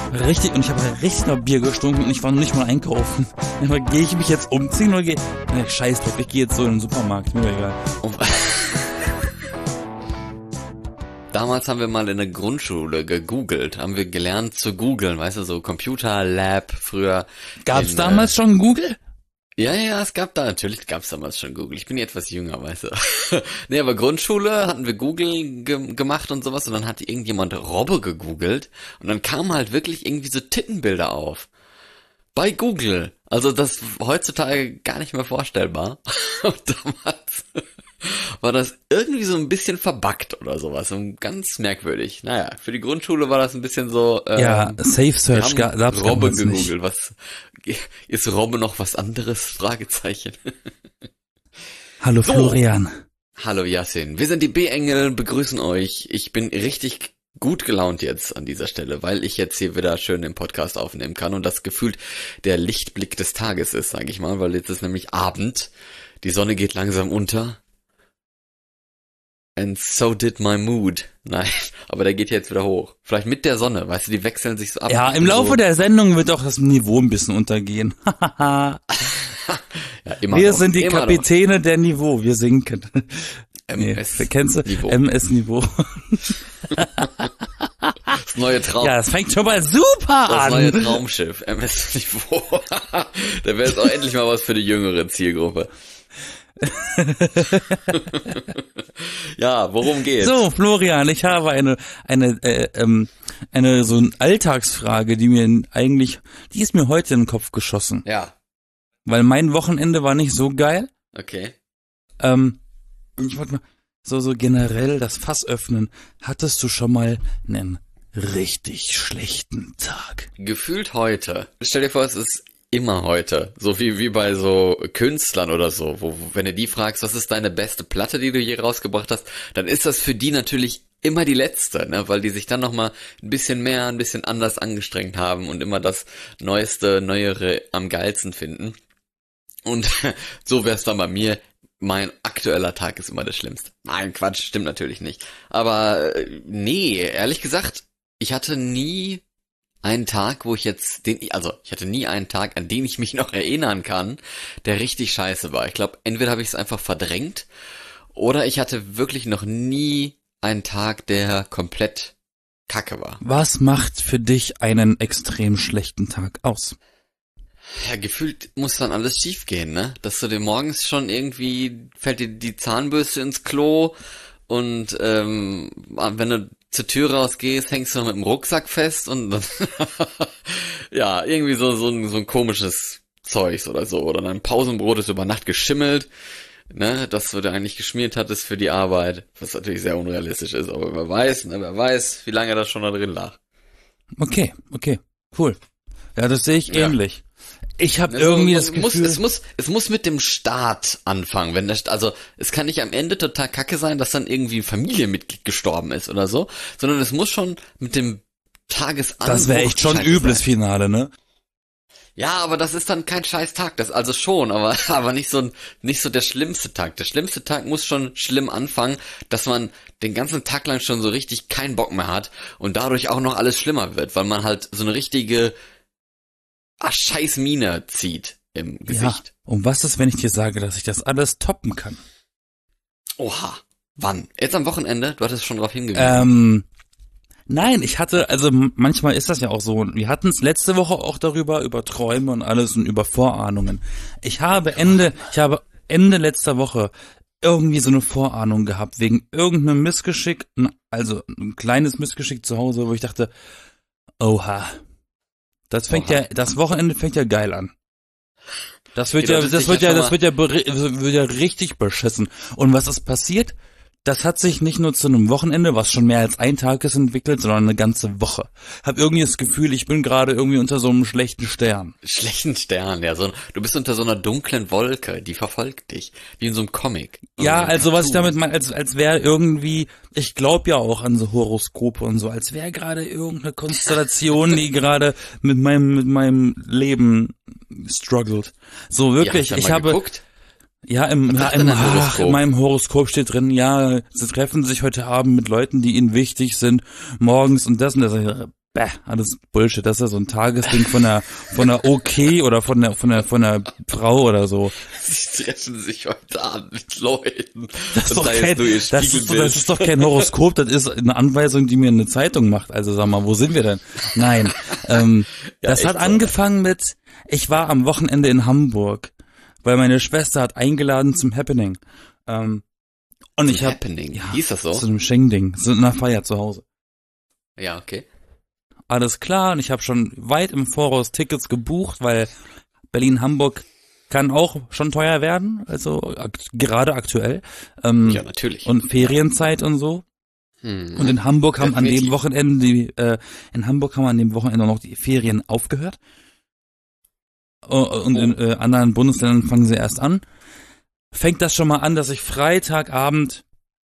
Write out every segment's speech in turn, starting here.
Richtig, und ich habe richtig nach Bier gestunken und ich war noch nicht mal einkaufen. Gehe ich mich jetzt umziehen oder gehe... Ne, scheiß drauf, ich gehe jetzt so in den Supermarkt, mir egal. Damals haben wir mal in der Grundschule gegoogelt, haben wir gelernt zu googeln, weißt du, so Computer Lab früher. Gab's damals schon Google? Ja, natürlich gab's damals schon Google. Ich bin ja etwas jünger, weißt du. Nee, aber Grundschule hatten wir Google gemacht und sowas und dann hat irgendjemand Robbe gegoogelt und dann kamen halt wirklich irgendwie so Tittenbilder auf. Bei Google. Also das heutzutage gar nicht mehr vorstellbar. Und damals war das irgendwie so ein bisschen verbuggt oder sowas. Und ganz merkwürdig. Naja, für die Grundschule war das ein bisschen so... ja, Safe Search gab's Robbe gegoogelt. Nicht. Was ist Robbe noch was anderes? Fragezeichen. Hallo So. Florian. Hallo Yassin. Wir sind die B-Engel, begrüßen euch. Ich bin richtig gut gelaunt jetzt an dieser Stelle, weil ich jetzt hier wieder schön den Podcast aufnehmen kann und das gefühlt der Lichtblick des Tages ist, sage ich mal, weil jetzt ist nämlich Abend. Die Sonne geht langsam unter. And so did my mood. Nein, aber der geht jetzt wieder hoch. Vielleicht mit der Sonne, weißt du, die wechseln sich so ab. Ja, im Laufe der Sendung wird auch das Niveau ein bisschen untergehen. Ja, immer Wir noch, sind die immer Kapitäne der Niveau, wir sinken. MS Kennst du? Niveau. MS-Niveau. Das neue Traum. Ja, das fängt schon mal super Das an. neue Traumschiff, MS Niveau. Da wäre jetzt auch endlich mal was für die jüngere Zielgruppe. Ja, worum geht's? So, Florian, ich habe eine so eine Alltagsfrage, die ist mir heute in den Kopf geschossen. Ja, Weil mein Wochenende war nicht so geil. okay. Ich wollte mal so generell das Fass öffnen. Hattest du schon mal einen richtig schlechten Tag? Gefühlt heute. Stell dir vor, es ist immer heute. So wie bei so Künstlern oder so, wo wenn du die fragst, was ist deine beste Platte, die du je rausgebracht hast, dann ist das für die natürlich immer die letzte, ne, weil die sich dann nochmal ein bisschen mehr, ein bisschen anders angestrengt haben und immer das Neueste, Neuere am geilsten finden. Und so wär's dann bei mir. Mein aktueller Tag ist immer das Schlimmste. Nein, Quatsch, stimmt natürlich nicht. Aber nee, ehrlich gesagt, ich hatte nie einen Tag, ich hatte nie einen Tag, an den ich mich noch erinnern kann, der richtig scheiße war. Ich glaube, entweder habe ich es einfach verdrängt oder ich hatte wirklich noch nie einen Tag, der komplett kacke war. Was macht für dich einen extrem schlechten Tag aus? Ja, gefühlt muss dann alles schief gehen, ne? Dass du dir morgens schon irgendwie, fällt dir die Zahnbürste ins Klo und wenn du zur Tür rausgehst, hängst du noch mit dem Rucksack fest und dann ja, irgendwie so ein komisches Zeugs oder so. Oder dein Pausenbrot ist über Nacht geschimmelt, ne? Das, was du eigentlich geschmiert hattest für die Arbeit, was natürlich sehr unrealistisch ist, aber wer weiß, wie lange das schon da drin lag. Okay, cool. Ja, das sehe ich ähnlich. Ich habe irgendwie das Gefühl... Es muss mit dem Start anfangen. Es kann nicht am Ende total kacke sein, dass dann irgendwie ein Familienmitglied gestorben ist oder so, sondern es muss schon mit dem Tagesanbruch... Das wäre echt schon ein übles Finale, ne? Ja, aber das ist dann kein scheiß Tag, das also schon, aber nicht so der schlimmste Tag. Der schlimmste Tag muss schon schlimm anfangen, dass man den ganzen Tag lang schon so richtig keinen Bock mehr hat und dadurch auch noch alles schlimmer wird, weil man halt so eine richtige scheiß Miene zieht im Gesicht. Ja, und was ist, wenn ich dir sage, dass ich das alles toppen kann? Oha, wann? Jetzt am Wochenende? Du hattest schon darauf hingewiesen. Nein, manchmal ist das ja auch so. Wir hatten es letzte Woche auch über Träume und alles und über Vorahnungen. Ich habe Ende letzter Woche irgendwie so eine Vorahnung gehabt, wegen irgendeinem Missgeschick, also ein kleines Missgeschick zu Hause, wo ich dachte, oha. Das Wochenende fängt ja geil an. Das wird ja richtig beschissen. Und was ist passiert? Das hat sich nicht nur zu einem Wochenende, was schon mehr als ein Tag ist, entwickelt, sondern eine ganze Woche. Hab irgendwie das Gefühl, ich bin gerade irgendwie unter so einem schlechten Stern. Schlechten Stern, ja. Du bist unter so einer dunklen Wolke, die verfolgt dich. Wie in so einem Comic. Ja, also was ich damit meine, als wäre irgendwie, ich glaube ja auch an so Horoskope und so, als wäre gerade irgendeine Konstellation, die gerade mit meinem Leben struggelt. So wirklich, ja, ich habe geguckt. Ja, in meinem Horoskop steht drin, ja, sie treffen sich heute Abend mit Leuten, die ihnen wichtig sind, morgens und das. alles Bullshit. Das ist ja so ein Tagesding von der OK oder von der Frau oder so. Sie treffen sich heute Abend mit Leuten. Das ist doch kein Horoskop, das ist eine Anweisung, die mir eine Zeitung macht. Also sag mal, wo sind wir denn? Nein, das hat angefangen mit, ich war am Wochenende in Hamburg, weil meine Schwester hat eingeladen zum Happening. Und ich habe Happening, hieß das so? So einem Schenk-Ding, so einer Feier zu Hause. Ja, okay. Alles klar, und ich habe schon weit im Voraus Tickets gebucht, weil Berlin-Hamburg kann auch schon teuer werden, also gerade aktuell. Ja, natürlich. Und Ferienzeit und so. Und in Hamburg haben an dem Wochenende noch die Ferien aufgehört. Und in anderen Bundesländern fangen sie erst an. Fängt das schon mal an, dass ich Freitagabend,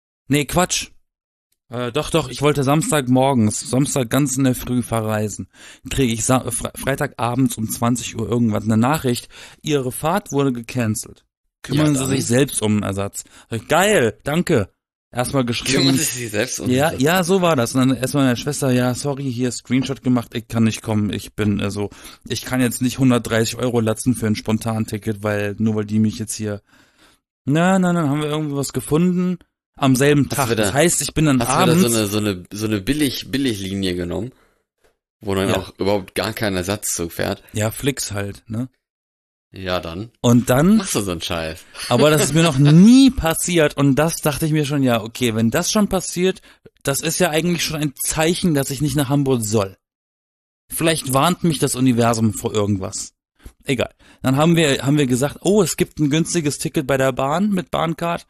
ich wollte Samstag ganz in der Früh verreisen. Kriege ich Freitagabends um 20 Uhr irgendwann eine Nachricht, Ihre Fahrt wurde gecancelt. Kümmern Sie sich selbst um einen Ersatz. Geil, danke. Erstmal geschrieben. Kümmern Sie sich selbst um einen Ersatz? Ja, so war das. Und dann erstmal meine Schwester, ja, sorry, hier Screenshot gemacht, ich kann nicht kommen. Ich kann jetzt nicht 130 € latzen für ein Spontanticket, weil die mich jetzt hier. Nein, haben wir irgendwie was gefunden. Am selben Tag. Das heißt, ich bin dann abends. Hast du da so eine Billiglinie genommen? Wo dann auch überhaupt gar kein Ersatzzug fährt? Ja, Flix halt, ne? Ja, dann. Und dann. Machst du so einen Scheiß. Aber das ist mir noch nie passiert. Und das dachte ich mir schon, ja, okay, wenn das schon passiert, das ist ja eigentlich schon ein Zeichen, dass ich nicht nach Hamburg soll. Vielleicht warnt mich das Universum vor irgendwas. Egal. Dann haben wir gesagt, oh, es gibt ein günstiges Ticket bei der Bahn mit Bahncard,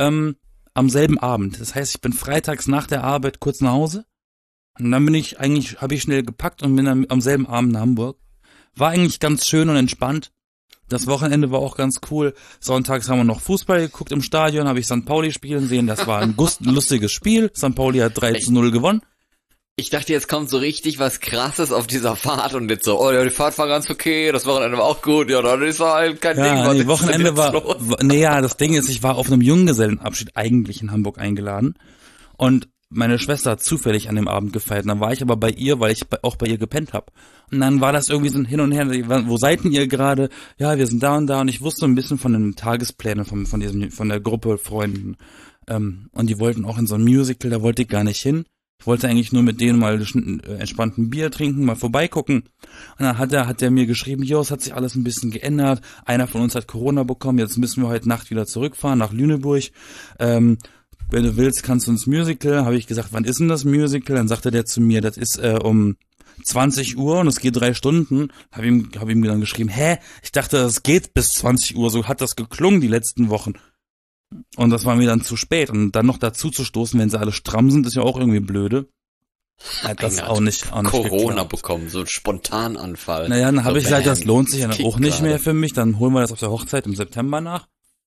am selben Abend. Das heißt, ich bin freitags nach der Arbeit kurz nach Hause. Und dann habe ich schnell gepackt und bin dann am selben Abend in Hamburg. War eigentlich ganz schön und entspannt. Das Wochenende war auch ganz cool. Sonntags haben wir noch Fußball geguckt im Stadion, habe ich St. Pauli spielen sehen. Das war ein lustiges Spiel. St. Pauli hat 3-0 gewonnen. Ich dachte, jetzt kommt so richtig was Krasses auf dieser Fahrt und jetzt so, oh ja, die Fahrt war ganz okay, das Wochenende war auch gut, ja, dann ist halt kein Ding. Ja, das Wochenende das Ding ist, ich war auf einem Junggesellenabschied eigentlich in Hamburg eingeladen und meine Schwester hat zufällig an dem Abend gefeiert. Und dann war ich aber bei ihr, weil ich auch bei ihr gepennt habe. Und dann war das irgendwie so ein Hin und Her. Wo seid denn ihr gerade? Ja, wir sind da und da. Und ich wusste ein bisschen von den Tagesplänen von der Gruppe Freunden. Und die wollten auch in so ein Musical, da wollte ich gar nicht hin. Ich wollte eigentlich nur mit denen mal entspannten Bier trinken, mal vorbeigucken. Und dann hat er mir geschrieben, es hat sich alles ein bisschen geändert. Einer von uns hat Corona bekommen, jetzt müssen wir heute Nacht wieder zurückfahren nach Lüneburg. Wenn du willst, kannst du ins Musical. Habe ich gesagt, wann ist denn das Musical? Dann sagte der zu mir, das ist um 20 Uhr und es geht 3 Stunden. Hab ihm dann geschrieben, ich dachte, es geht bis 20 Uhr. So hat das geklungen die letzten Wochen. Und das war mir dann zu spät. Und dann noch dazu zu stoßen, wenn sie alle stramm sind, ist ja auch irgendwie blöde. Hat das auch nicht Corona bekommen, so ein Spontananfall. Naja, dann habe ich gesagt, das lohnt sich ja dann auch nicht mehr für mich. Dann holen wir das auf der Hochzeit im September nach.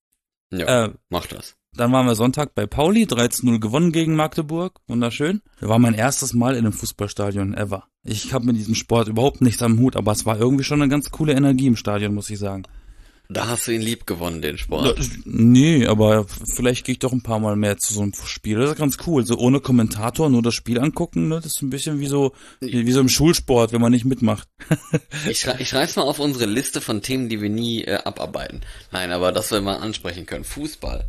Ja, mach das. Dann waren wir Sonntag bei Pauli, 13-0 gewonnen gegen Magdeburg. Wunderschön. Das war mein erstes Mal in einem Fußballstadion ever. Ich habe mit diesem Sport überhaupt nichts am Hut, aber es war irgendwie schon eine ganz coole Energie im Stadion, muss ich sagen. Da hast du ihn lieb gewonnen, den Sport. Nee, aber vielleicht gehe ich doch ein paar Mal mehr zu so einem Spiel. Das ist ganz cool. So ohne Kommentator, nur das Spiel angucken, ne? Das ist ein bisschen wie so im Schulsport, wenn man nicht mitmacht. Ich schreib's mal auf unsere Liste von Themen, die wir nie abarbeiten. Nein, aber das wir mal ansprechen können. Fußball.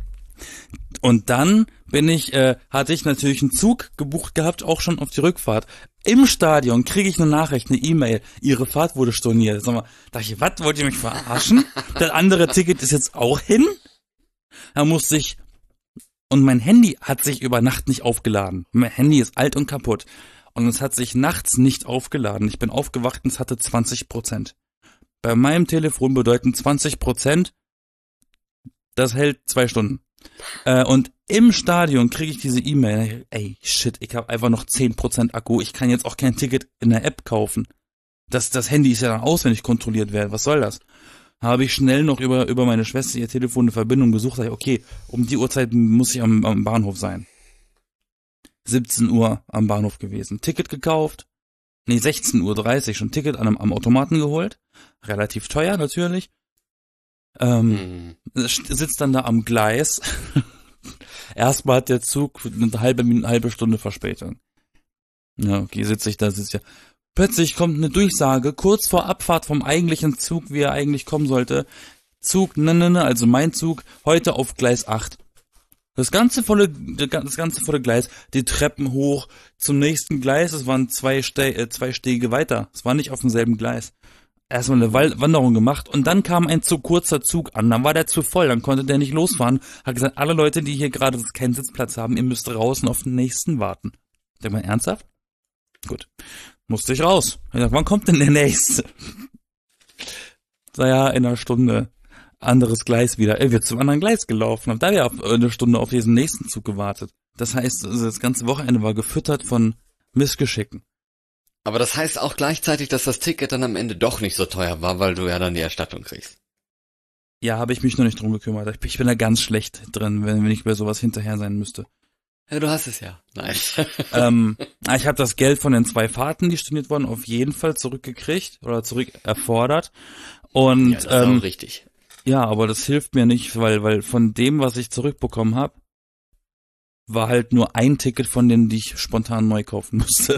Und dann hatte ich natürlich einen Zug gebucht gehabt, auch schon auf die Rückfahrt. Im Stadion kriege ich eine Nachricht, eine E-Mail, Ihre Fahrt wurde storniert. Sag mal, dachte ich, was, wollt ihr mich verarschen? Das andere Ticket ist jetzt auch hin? Da musste ich, und mein Handy hat sich über Nacht nicht aufgeladen. Mein Handy ist alt und kaputt. Und es hat sich nachts nicht aufgeladen. Ich bin aufgewacht und es hatte 20%. Bei meinem Telefon bedeuten 20%, das hält 2 Stunden. Und im Stadion kriege ich diese E-Mail, ey, shit, ich habe einfach noch 10% Akku, ich kann jetzt auch kein Ticket in der App kaufen. Das Handy ist ja dann aus, wenn ich kontrolliert werde, was soll das? Habe ich schnell noch über meine Schwester ihr Telefon eine Verbindung gesucht, sag ich, okay, um die Uhrzeit muss ich am Bahnhof sein. 17 Uhr am Bahnhof gewesen, Ticket gekauft, 16:30 Uhr schon Ticket am Automaten geholt, relativ teuer natürlich. Sitzt dann da am Gleis. Erstmal hat der Zug eine halbe Stunde Verspätung. Ja, okay, sitze ich. Plötzlich kommt eine Durchsage, kurz vor Abfahrt vom eigentlichen Zug, wie er eigentlich kommen sollte. Zug, also mein Zug, heute auf Gleis 8. Das ganze volle Gleis, die Treppen hoch zum nächsten Gleis, es waren zwei Stege weiter. Es war nicht auf demselben Gleis. Erstmal eine Wanderung gemacht und dann kam ein zu kurzer Zug an, dann war der zu voll, dann konnte der nicht losfahren. Hat gesagt, alle Leute, die hier gerade keinen Sitzplatz haben, ihr müsst draußen auf den nächsten warten. Denk mal, ernsthaft? Gut. Musste ich raus. Ich dachte, wann kommt denn der nächste? Ja, in einer Stunde. Anderes Gleis wieder. Er wird zum anderen Gleis gelaufen. Hab da ja eine Stunde auf diesen nächsten Zug gewartet. Das heißt, also das ganze Wochenende war gefüttert von Missgeschicken. Aber das heißt auch gleichzeitig, dass das Ticket dann am Ende doch nicht so teuer war, weil du ja dann die Erstattung kriegst. Ja, habe ich mich noch nicht drum gekümmert. Ich bin da ganz schlecht drin, wenn ich bei sowas hinterher sein müsste. Ja, du hast es ja. Nein. Ich habe das Geld von den 2 Fahrten, die storniert wurden, auf jeden Fall zurückgekriegt oder zurückerfordert. Und ja, das ist auch richtig. Ja, aber das hilft mir nicht, weil von dem, was ich zurückbekommen habe, war halt nur ein Ticket von denen, die ich spontan neu kaufen musste.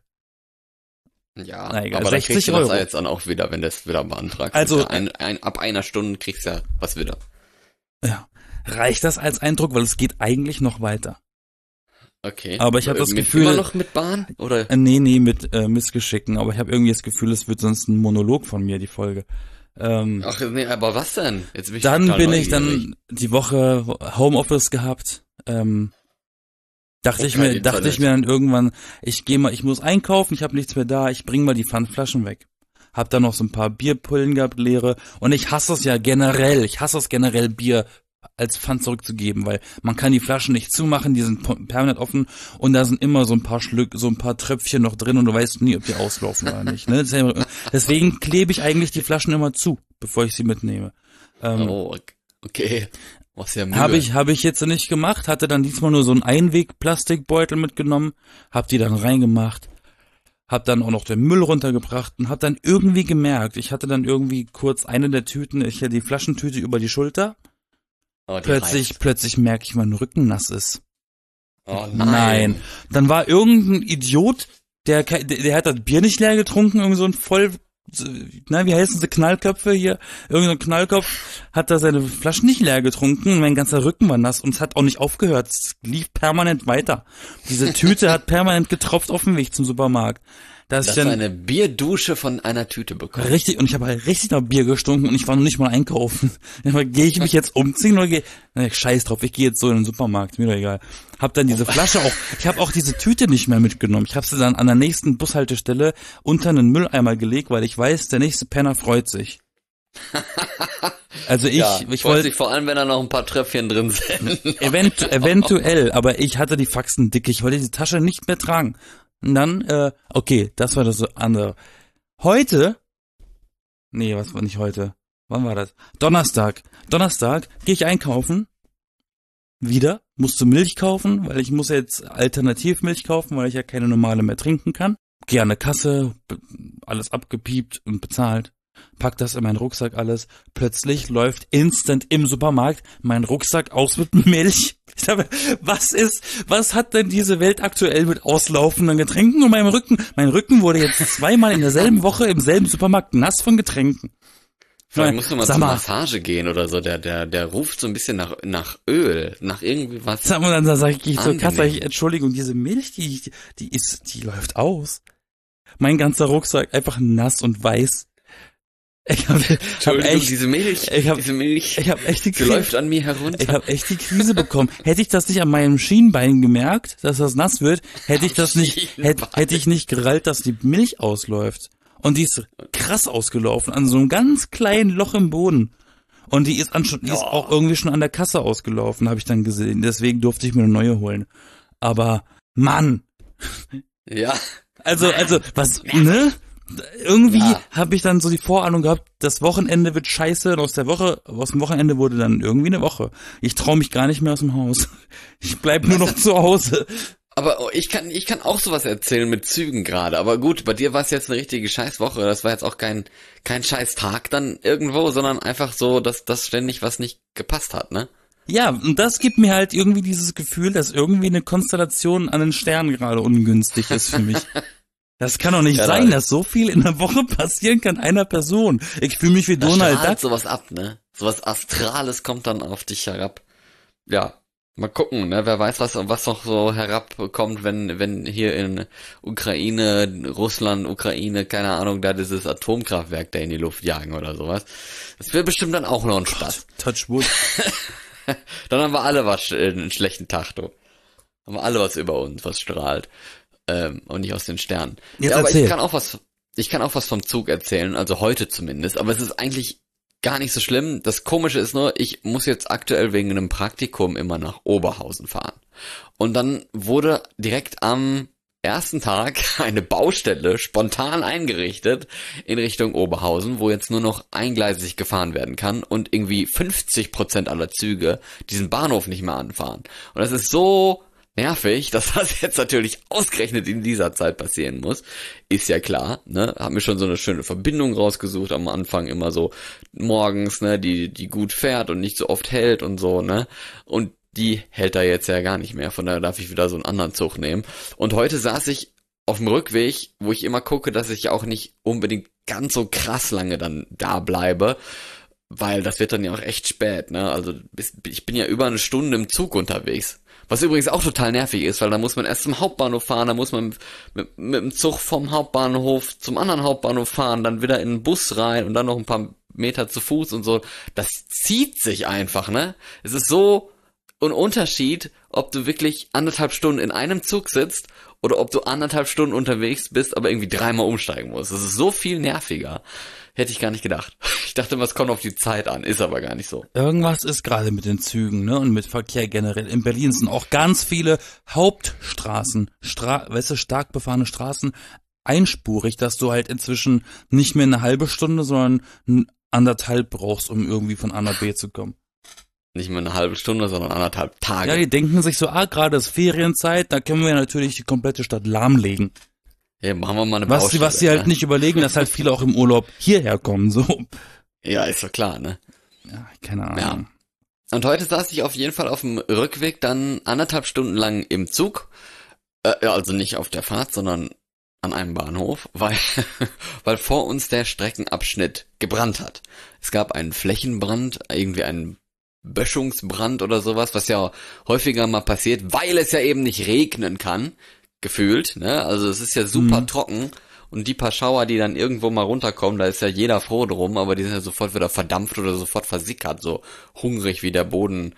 Ja, na, egal, aber 60 dann kriegst du Euro. das jetzt dann auch wieder, wenn du es wieder beantragst. Also ab einer Stunde kriegst du ja was wieder. Ja, reicht das als Eindruck, weil es geht eigentlich noch weiter. Okay. Aber ich habe das Gefühl... Immer noch mit Bahn? Oder? Nee, mit Missgeschicken, aber ich habe irgendwie das Gefühl, es wird sonst ein Monolog von mir, die Folge. Ach nee, aber was denn? Jetzt bin ich dann bin neugierig. ich dann die Woche Homeoffice gehabt. Dachte ich mir dann irgendwann, ich muss einkaufen, ich habe nichts mehr da, ich bring mal die Pfandflaschen weg. Hab dann noch so ein paar Bierpullen gehabt, leere. Und ich hasse es generell, Bier als Pfand zurückzugeben, weil man kann die Flaschen nicht zumachen, die sind permanent offen und da sind immer so ein paar Tröpfchen noch drin und du weißt nie, ob die auslaufen oder nicht. Ne? Deswegen klebe ich eigentlich die Flaschen immer zu, bevor ich sie mitnehme. Okay. Was ja Mühe. Habe ich jetzt nicht gemacht, hatte dann diesmal nur so einen Einweg-Plastikbeutel mitgenommen, hab die dann reingemacht, hab dann auch noch den Müll runtergebracht und hab dann irgendwie gemerkt, ich hatte dann irgendwie kurz eine der Tüten, ich hatte die Flaschentüte über die Schulter. Plötzlich merke ich, mein Rücken nass ist. Oh nein. Dann war irgendein Idiot, der hat das Bier nicht leer getrunken, irgend so ein wie heißen sie, Knallköpfe hier? Irgend so ein Knallkopf hat da seine Flaschen nicht leer getrunken und mein ganzer Rücken war nass und es hat auch nicht aufgehört. Es lief permanent weiter. Diese Tüte hat permanent getropft auf dem Weg zum Supermarkt. Das ist eine Bierdusche von einer Tüte bekommen. Richtig, und ich habe halt richtig nach Bier gestunken und ich war noch nicht mal einkaufen. Gehe ich mich jetzt umziehen oder scheiß drauf, ich gehe jetzt so in den Supermarkt, mir doch egal. Hab dann diese Flasche ich habe auch diese Tüte nicht mehr mitgenommen. Ich habe sie dann an der nächsten Bushaltestelle unter einen Mülleimer gelegt, weil ich weiß, der nächste Penner freut sich. Also ich wollte sich vor allem, wenn da noch ein paar Tröpfchen drin sind. Eventuell, aber ich hatte die Faxen dick, ich wollte diese Tasche nicht mehr tragen. Und dann, okay, das war das andere. Was war nicht heute? Wann war das? Donnerstag gehe ich einkaufen. Wieder, musste Milch kaufen, weil ich muss jetzt Alternativmilch kaufen, weil ich ja keine normale mehr trinken kann. Gehe an eine Kasse, alles abgepiept und bezahlt. Pack das in meinen Rucksack alles. Plötzlich läuft instant im Supermarkt mein Rucksack aus mit Milch. Ich sage, was hat denn diese Welt aktuell mit auslaufenden Getränken und meinem Rücken? Mein Rücken wurde jetzt 2-mal in derselben Woche im selben Supermarkt nass von Getränken. Vielleicht musst du mal zur Massage gehen oder so. Der ruft so ein bisschen nach Öl, nach irgendwie was. Dann sag ich zur Kasse, Entschuldigung, diese Milch, die läuft aus. Mein ganzer Rucksack einfach nass und weiß. Diese Milch, die läuft an mir herunter. Ich habe echt die Krise bekommen. Hätte ich das nicht an meinem Schienbein gemerkt, dass das nass wird, hätte ich nicht gerallt, dass die Milch ausläuft. Und die ist krass ausgelaufen, an so einem ganz kleinen Loch im Boden. Und die ist auch irgendwie schon an der Kasse ausgelaufen, habe ich dann gesehen. Deswegen durfte ich mir eine neue holen. Aber, Mann. Ja. Also, was, ne? Irgendwie habe ich dann so die Vorahnung gehabt, das Wochenende wird scheiße und aus dem Wochenende wurde dann irgendwie eine Woche. Ich traue mich gar nicht mehr aus dem Haus. Ich bleib nur noch zu Hause. Aber ich kann auch sowas erzählen mit Zügen gerade. Aber gut, bei dir war es jetzt eine richtige Scheißwoche. Das war jetzt auch kein Scheißtag dann irgendwo, sondern einfach so, dass das ständig was nicht gepasst hat, ne? Ja, und das gibt mir halt irgendwie dieses Gefühl, dass irgendwie eine Konstellation an den Sternen gerade ungünstig ist für mich. Das kann doch nicht Ja, sein, dass so viel in der Woche passieren kann einer Person. Ich fühle mich wie da Donald strahlt Duck. sowas ab, ne? Sowas Astrales kommt dann auf dich herab. Ja, mal gucken, ne? Wer weiß, was noch so herabkommt, wenn hier in Russland, keine Ahnung, da dieses Atomkraftwerk da in die Luft jagen oder sowas. Das wird bestimmt dann auch noch ein Spaß. Touch wood. Dann haben wir alle einen schlechten Tag, du. Haben wir alle was über uns, was strahlt. Und nicht aus den Sternen. Jetzt ja, aber erzähl. ich kann auch was vom Zug erzählen, also heute zumindest, aber es ist eigentlich gar nicht so schlimm. Das Komische ist nur, ich muss jetzt aktuell wegen einem Praktikum immer nach Oberhausen fahren. Und dann wurde direkt am ersten Tag eine Baustelle spontan eingerichtet in Richtung Oberhausen, wo jetzt nur noch eingleisig gefahren werden kann und irgendwie 50% aller Züge diesen Bahnhof nicht mehr anfahren. Und das ist so nervig, dass das jetzt natürlich ausgerechnet in dieser Zeit passieren muss, ist ja klar, ne? Hab mir schon so eine schöne Verbindung rausgesucht am Anfang, immer so morgens, ne, die gut fährt und nicht so oft hält und so, ne? Und die hält da jetzt ja gar nicht mehr, von daher darf ich wieder so einen anderen Zug nehmen. Und heute saß ich auf dem Rückweg, wo ich immer gucke, dass ich ja auch nicht unbedingt ganz so krass lange dann da bleibe, weil das wird dann ja auch echt spät, ne? Also ich bin ja über eine Stunde im Zug unterwegs. Was übrigens auch total nervig ist, weil da muss man erst zum Hauptbahnhof fahren, da muss man mit dem Zug vom Hauptbahnhof zum anderen Hauptbahnhof fahren, dann wieder in den Bus rein und dann noch ein paar Meter zu Fuß und so. Das zieht sich einfach, ne? Es ist so ein Unterschied, ob du wirklich 1,5 Stunden in einem Zug sitzt oder ob du 1,5 Stunden unterwegs bist, aber irgendwie 3-mal umsteigen musst. Das ist so viel nerviger. Hätte ich gar nicht gedacht. Ich dachte immer, es kommt auf die Zeit an, ist aber gar nicht so. Irgendwas ist gerade mit den Zügen, ne, und mit Verkehr generell. In Berlin sind auch ganz viele Hauptstraßen, stark befahrene Straßen einspurig, dass du halt inzwischen nicht mehr eine halbe Stunde, sondern 1,5 brauchst, um irgendwie von A nach B zu kommen. Nicht mehr eine halbe Stunde, sondern 1,5 Tage. Ja, die denken sich so, gerade ist Ferienzeit, da können wir natürlich die komplette Stadt lahmlegen. Ja, machen wir mal eine Was Baustelle, sie halt nicht überlegen, dass halt viele auch im Urlaub hierher kommen, so. Ja, ist doch klar, ne? Ja, keine Ahnung. Ja. Und heute saß ich auf jeden Fall auf dem Rückweg dann 1,5 Stunden lang im Zug. Also nicht auf der Fahrt, sondern an einem Bahnhof, weil vor uns der Streckenabschnitt gebrannt hat. Es gab einen Flächenbrand, irgendwie einen Böschungsbrand oder sowas, was ja häufiger mal passiert, weil es ja eben nicht regnen kann, gefühlt, ne? Also es ist ja super trocken und die paar Schauer, die dann irgendwo mal runterkommen, da ist ja jeder froh drum, aber die sind ja sofort wieder verdampft oder sofort versickert, so hungrig wie der Boden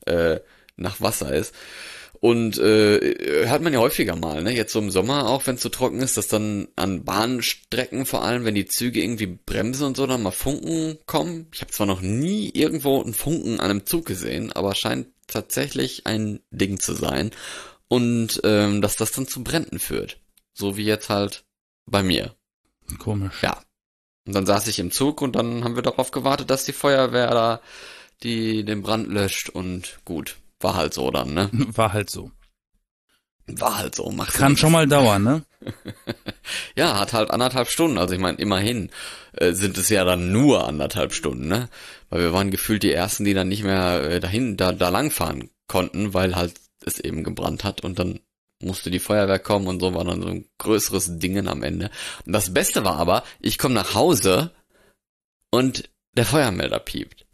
nach Wasser ist. Und hat man ja häufiger mal, ne? Jetzt so im Sommer auch, wenn es so trocken ist, dass dann an Bahnstrecken vor allem, wenn die Züge irgendwie bremsen und so, dann mal Funken kommen. Ich habe zwar noch nie irgendwo einen Funken an einem Zug gesehen, aber scheint tatsächlich ein Ding zu sein. Und dass das dann zu Bränden führt. So wie jetzt halt bei mir. Komisch. Ja. Und dann saß ich im Zug und dann haben wir darauf gewartet, dass die Feuerwehr da den Brand löscht und gut. War halt so dann, ne? War halt so. War halt so. Kann schon mal dauern, ne? Ja, hat halt 1,5 Stunden. Also ich meine, immerhin sind es ja dann nur 1,5 Stunden, ne? Weil wir waren gefühlt die Ersten, die dann nicht mehr da langfahren konnten, weil halt es eben gebrannt hat und dann musste die Feuerwehr kommen und so war dann so ein größeres Dingen am Ende. Und das Beste war aber, ich komme nach Hause und der Feuermelder piept.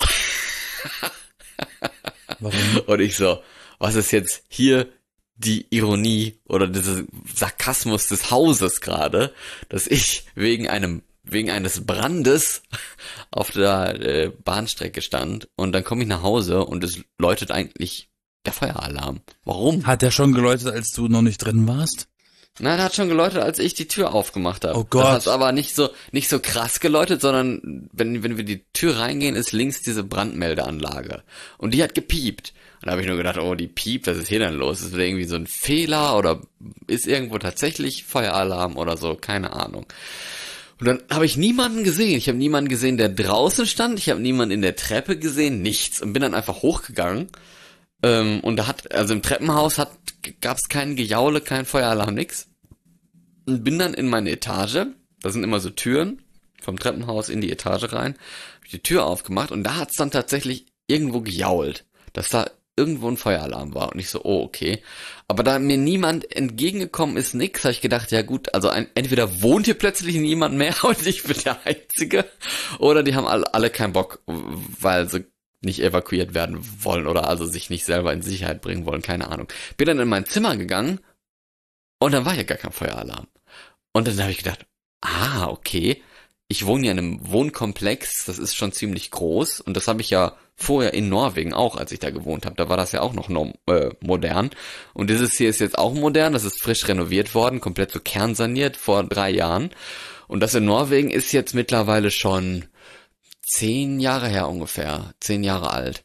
Warum? Und ich so, was ist jetzt hier die Ironie oder dieser Sarkasmus des Hauses gerade, dass ich wegen eines Brandes auf der Bahnstrecke stand und dann komme ich nach Hause und es läutet eigentlich der Feueralarm. Warum? Hat der schon geläutet, als du noch nicht drin warst? Nein, der hat schon geläutet, als ich die Tür aufgemacht habe. Oh Gott. Das hat aber nicht so krass geläutet, sondern wenn wir die Tür reingehen, ist links diese Brandmeldeanlage. Und die hat gepiept. Und da habe ich nur gedacht, oh, die piept, was ist hier denn los? Ist wieder irgendwie so ein Fehler oder ist irgendwo tatsächlich Feueralarm oder so? Keine Ahnung. Und dann habe ich niemanden gesehen. Ich habe niemanden gesehen, der draußen stand. Ich habe niemanden in der Treppe gesehen. Nichts. Und bin dann einfach hochgegangen. Und also im Treppenhaus gab es kein Gejaule, kein Feueralarm, nix. Und bin dann in meine Etage. Da sind immer so Türen vom Treppenhaus in die Etage rein. Hab ich die Tür aufgemacht und da hat's dann tatsächlich irgendwo gejault. Dass da irgendwo ein Feueralarm war. Und ich so, oh, okay. Aber da mir niemand entgegengekommen ist, nix, habe ich gedacht, ja gut, also entweder wohnt hier plötzlich niemand mehr und ich bin der Einzige, oder die haben alle keinen Bock, weil sie nicht evakuiert werden wollen oder also sich nicht selber in Sicherheit bringen wollen, keine Ahnung. Bin dann in mein Zimmer gegangen und dann war ja gar kein Feueralarm. Und dann habe ich gedacht, okay, ich wohne ja in einem Wohnkomplex, das ist schon ziemlich groß und das habe ich ja vorher in Norwegen auch, als ich da gewohnt habe. Da war das ja auch noch modern. Und dieses hier ist jetzt auch modern, das ist frisch renoviert worden, komplett so kernsaniert vor 3 Jahren. Und das in Norwegen ist jetzt mittlerweile schon 10 Jahre her ungefähr, 10 Jahre alt.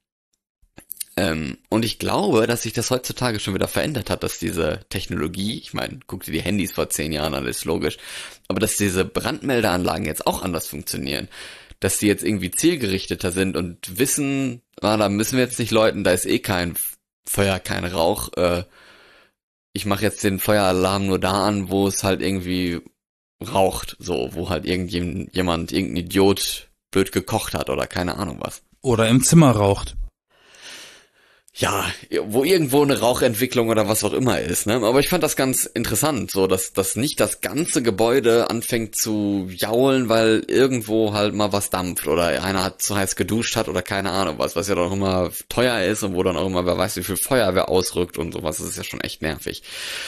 Und ich glaube, dass sich das heutzutage schon wieder verändert hat, dass diese Technologie, ich meine, guck dir die Handys vor 10 Jahren an, ist logisch, aber dass diese Brandmeldeanlagen jetzt auch anders funktionieren, dass die jetzt irgendwie zielgerichteter sind und wissen, da müssen wir jetzt nicht läuten, da ist eh kein Feuer, kein Rauch, ich mache jetzt den Feueralarm nur da an, wo es halt irgendwie raucht, so, wo halt irgendein Idiot blöd gekocht hat oder keine Ahnung was. Oder im Zimmer raucht. Ja, wo irgendwo eine Rauchentwicklung oder was auch immer ist, ne? Aber ich fand das ganz interessant, so, dass nicht das ganze Gebäude anfängt zu jaulen, weil irgendwo halt mal was dampft oder einer hat zu heiß geduscht hat oder keine Ahnung was ja dann auch immer teuer ist und wo dann auch immer wer weiß, wie viel Feuerwehr ausrückt und sowas. Das ist ja schon echt nervig.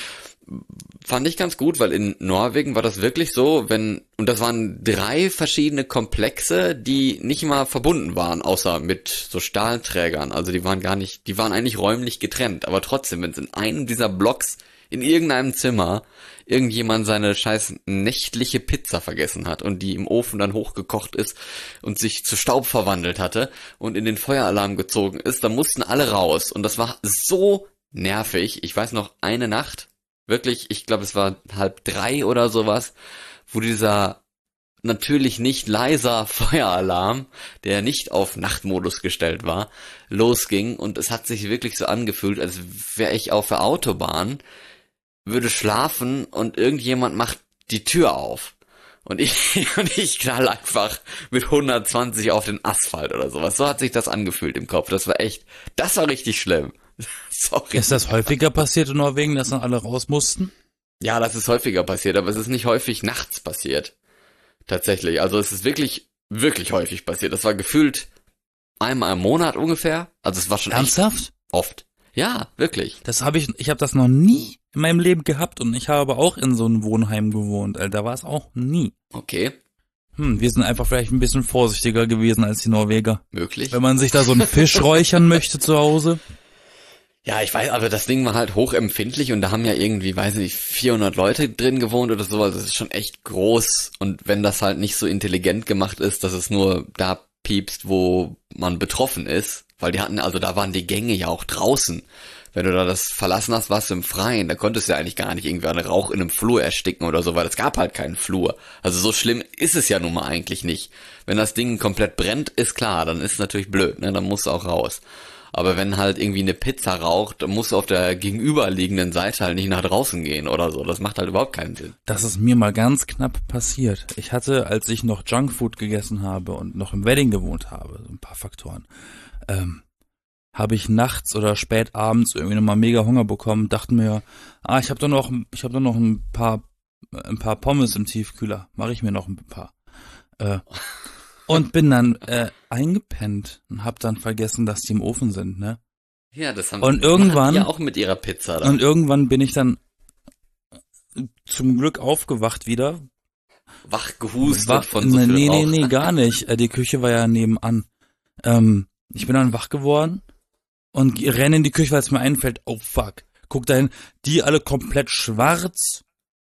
Fand ich ganz gut, weil in Norwegen war das wirklich so, und das waren 3 verschiedene Komplexe, die nicht mal verbunden waren, außer mit so Stahlträgern. Also die waren eigentlich räumlich getrennt, aber trotzdem, wenn es in einem dieser Blocks in irgendeinem Zimmer irgendjemand seine scheiß nächtliche Pizza vergessen hat und die im Ofen dann hochgekocht ist und sich zu Staub verwandelt hatte und in den Feueralarm gezogen ist, dann mussten alle raus und das war so nervig. Ich weiß noch, eine Nacht, wirklich, ich glaube, es war 2:30 oder sowas, wo dieser natürlich nicht leiser Feueralarm, der nicht auf Nachtmodus gestellt war, losging und es hat sich wirklich so angefühlt, als wäre ich auf der Autobahn, würde schlafen und irgendjemand macht die Tür auf. Und ich knall einfach mit 120 auf den Asphalt oder sowas. So hat sich das angefühlt im Kopf. Das war richtig schlimm. Sorry. Ist das häufiger passiert in Norwegen, dass dann alle raus mussten? Ja, das ist häufiger passiert, aber es ist nicht häufig nachts passiert. Tatsächlich. Also es ist wirklich, wirklich häufig passiert. Das war gefühlt einmal im Monat ungefähr. Also es war schon ernsthaft? Echt oft. Ja, wirklich. Ich habe das noch nie in meinem Leben gehabt und ich habe auch in so einem Wohnheim gewohnt. Da war es auch nie. Okay. Wir sind einfach vielleicht ein bisschen vorsichtiger gewesen als die Norweger. Möglich. Wenn man sich da so einen Fisch räuchern möchte zu Hause. Ja, ich weiß, aber das Ding war halt hochempfindlich und da haben ja irgendwie, weiß nicht, 400 Leute drin gewohnt oder so, also das ist schon echt groß und wenn das halt nicht so intelligent gemacht ist, dass es nur da piepst, wo man betroffen ist, weil da waren die Gänge ja auch draußen. Wenn du da das verlassen hast, warst du im Freien, da konntest du ja eigentlich gar nicht irgendwie einen Rauch in einem Flur ersticken oder so, weil es gab halt keinen Flur. Also so schlimm ist es ja nun mal eigentlich nicht. Wenn das Ding komplett brennt, ist klar, dann ist es natürlich blöd, ne, dann musst du auch raus. Aber wenn halt irgendwie eine Pizza raucht, dann musst du auf der gegenüberliegenden Seite halt nicht nach draußen gehen oder so. Das macht halt überhaupt keinen Sinn. Das ist mir mal ganz knapp passiert. Ich hatte, als ich noch Junkfood gegessen habe und noch im Wedding gewohnt habe, so ein paar Faktoren, habe ich nachts oder spät abends irgendwie nochmal mega Hunger bekommen, dachte mir, ich habe doch noch ein paar Pommes im Tiefkühler, mache ich mir noch ein paar. Und bin dann eingepennt und hab dann vergessen, dass die im Ofen sind, ne? Ja, das haben die ja auch mit ihrer Pizza da. Und irgendwann bin ich dann zum Glück aufgewacht wieder. Wach gehustet von so viel Rauch. Nee, gar nicht. Die Küche war ja nebenan. Ich bin dann wach geworden und renne in die Küche, weil es mir einfällt, oh fuck, guck dahin, die alle komplett schwarz,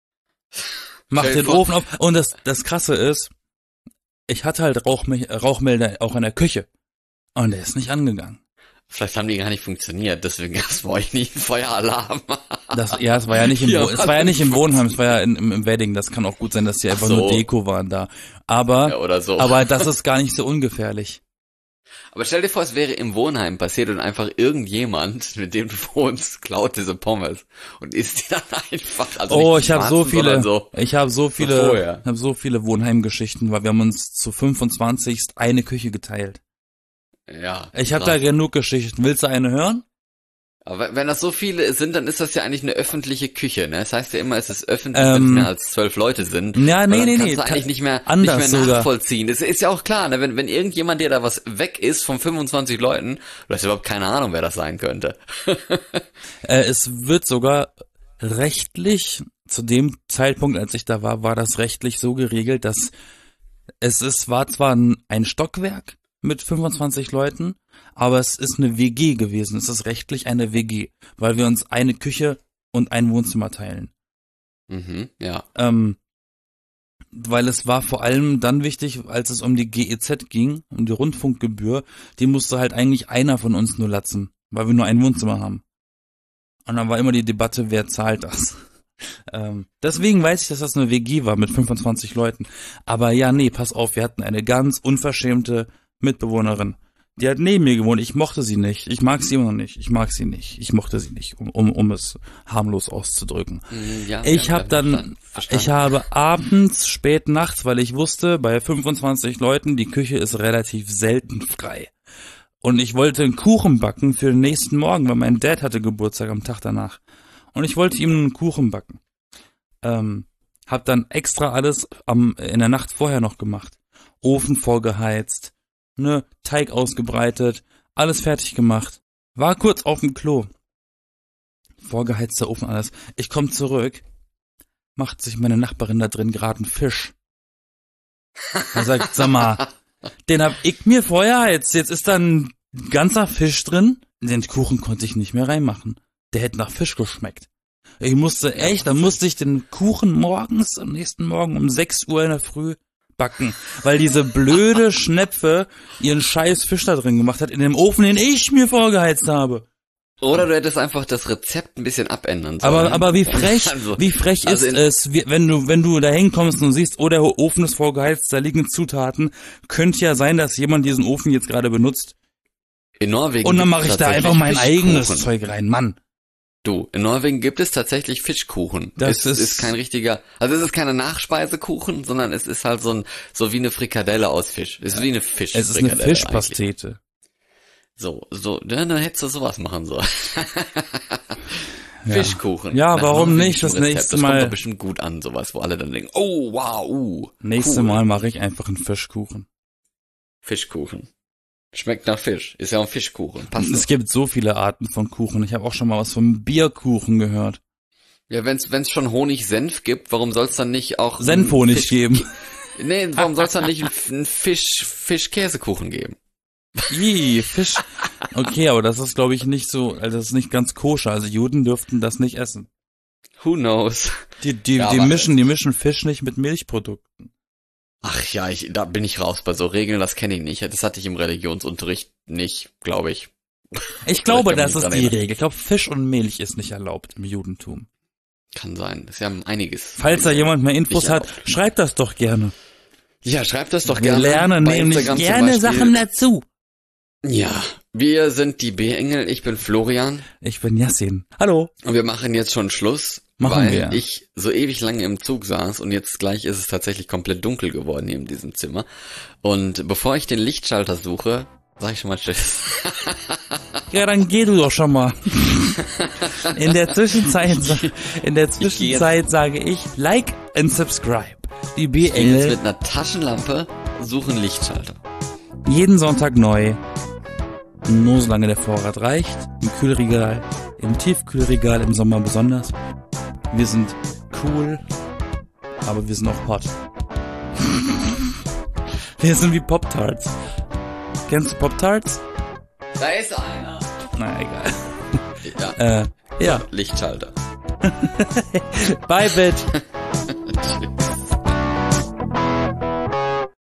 mach den Ofen auf und das Krasse ist, ich hatte halt Rauchmelder auch in der Küche und der ist nicht angegangen. Vielleicht haben die gar nicht funktioniert, deswegen gab es bei euch nicht einen Feueralarm. Es war ja nicht im Wohnheim, es war ja im Wedding, das kann auch gut sein, dass die einfach nur Deko waren da. Aber, ja, oder so. Aber das ist gar nicht so ungefährlich. Aber stell dir vor, es wäre im Wohnheim passiert und einfach irgendjemand, mit dem du wohnst, klaut diese Pommes und isst die dann einfach. Also ich habe so viele Wohnheimgeschichten, weil wir haben uns zu 25 eine Küche geteilt. Ja. Ich habe da genug Geschichten. Willst du eine hören? Aber wenn das so viele sind, dann ist das ja eigentlich eine öffentliche Küche, ne? Das heißt ja immer, es ist öffentlich, wenn es mehr als 12 Leute sind. Ja, nee, dann kannst du eigentlich nicht mehr nachvollziehen. Das ist ja auch klar, ne? Wenn irgendjemand, der da was weg ist von 25 Leuten, du hast überhaupt keine Ahnung, wer das sein könnte. Es wird sogar rechtlich, zu dem Zeitpunkt, als ich da war das rechtlich so geregelt, dass war zwar ein Stockwerk mit 25 Leuten, aber es ist eine WG gewesen. Es ist rechtlich eine WG, weil wir uns eine Küche und ein Wohnzimmer teilen. Mhm, ja. Weil es war vor allem dann wichtig, als es um die GEZ ging, um die Rundfunkgebühr, die musste halt eigentlich einer von uns nur latzen, weil wir nur ein Wohnzimmer haben. Und dann war immer die Debatte, wer zahlt das? Deswegen weiß ich, dass das eine WG war mit 25 Leuten. Aber ja, nee, pass auf, wir hatten eine ganz unverschämte Mitbewohnerin. Die hat neben mir gewohnt, ich mochte sie nicht. Ich mag sie immer noch nicht. Ich mag sie nicht. Ich mochte sie nicht, um es harmlos auszudrücken. Ja, ich habe abends, spät nachts, weil ich wusste, bei 25 Leuten, die Küche ist relativ selten frei. Und ich wollte einen Kuchen backen für den nächsten Morgen, weil mein Dad hatte Geburtstag am Tag danach. Und ich wollte ihm einen Kuchen backen. Hab dann extra alles in der Nacht vorher noch gemacht. Ofen vorgeheizt, ne, Teig ausgebreitet, alles fertig gemacht. War kurz auf dem Klo. Vorgeheizter Ofen, alles. Ich komme zurück, macht sich meine Nachbarin da drin gerade einen Fisch. Er sagt, sag mal, den hab ich mir vorher heizt, jetzt ist da ein ganzer Fisch drin. Den Kuchen konnte ich nicht mehr reinmachen. Der hätte nach Fisch geschmeckt. Dann musste ich den Kuchen am nächsten Morgen um 6 Uhr in der Früh backen, weil diese blöde Schnepfe ihren scheiß Fisch da drin gemacht hat, in dem Ofen, den ich mir vorgeheizt habe. Oder du hättest einfach das Rezept ein bisschen abändern sollen. Aber wie frech ist es, wenn du da hinkommst und siehst, oh, der Ofen ist vorgeheizt, da liegen Zutaten, könnte ja sein, dass jemand diesen Ofen jetzt gerade benutzt. In Norwegen. Und dann mache ich da einfach mein eigenes Zeug rein, Mann. Du, in Norwegen gibt es tatsächlich Fischkuchen. Das ist kein richtiger, also es ist keine Nachspeisekuchen, sondern es ist halt so wie eine Frikadelle aus Fisch. Es ist wie eine Fischfrikadelle. Es ist eine Fischpastete. Eigentlich. So, dann hättest du sowas machen sollen. Fischkuchen. Ja, warum nicht? Das nächste Das Mal. kommt doch bestimmt gut an, sowas, wo alle dann denken, oh, wow, Nächstes Mal mache ich einfach einen Fischkuchen. Fischkuchen. Schmeckt nach Fisch. Ist ja auch ein Fischkuchen. Passt Es gibt so viele Arten von Kuchen. Ich habe auch schon mal was vom Bierkuchen gehört. Ja, wenn's schon Honig-Senf gibt, warum soll's dann nicht auch Senfhonig geben? Nee, warum soll's dann nicht einen Fisch-Käsekuchen geben? Fisch. Okay, aber das ist, glaube ich, nicht so, also das ist nicht ganz koscher. Also Juden dürften das nicht essen. Who knows? Die mischen Fisch nicht mit Milchprodukten. Ach ja, da bin ich raus bei so Regeln, das kenne ich nicht. Das hatte ich im Religionsunterricht nicht, glaube ich. Ich glaube, das ist die Regel. Ich glaube, Fisch und Milch ist nicht erlaubt im Judentum. Kann sein. Das ist ja einiges. Falls da jemand mehr Infos hat, schreibt das doch gerne. Ja, schreibt das doch gerne. Wir lernen nämlich gerne Sachen dazu. Ja, wir sind die B-Engel. Ich bin Florian. Ich bin Yassin. Hallo. Und wir machen jetzt schon Schluss. Weil ich so ewig lange im Zug saß und jetzt gleich ist es tatsächlich komplett dunkel geworden hier in diesem Zimmer. Und bevor ich den Lichtschalter suche, sag ich schon mal Tschüss. Ja, dann geh du doch schon mal. In der Zwischenzeit sage ich, like and subscribe. Die B-Engel. Jetzt mit einer Taschenlampe suchen Lichtschalter. Jeden Sonntag neu. Nur solange der Vorrat reicht. Im Kühlregal, im Tiefkühlregal im Sommer besonders. Wir sind cool, aber wir sind auch hot. Wir sind wie Pop-Tarts. Kennst du Pop-Tarts? Da ist einer. Na, egal. Ja. Ja. Lichtschalter. Bye, Bitch.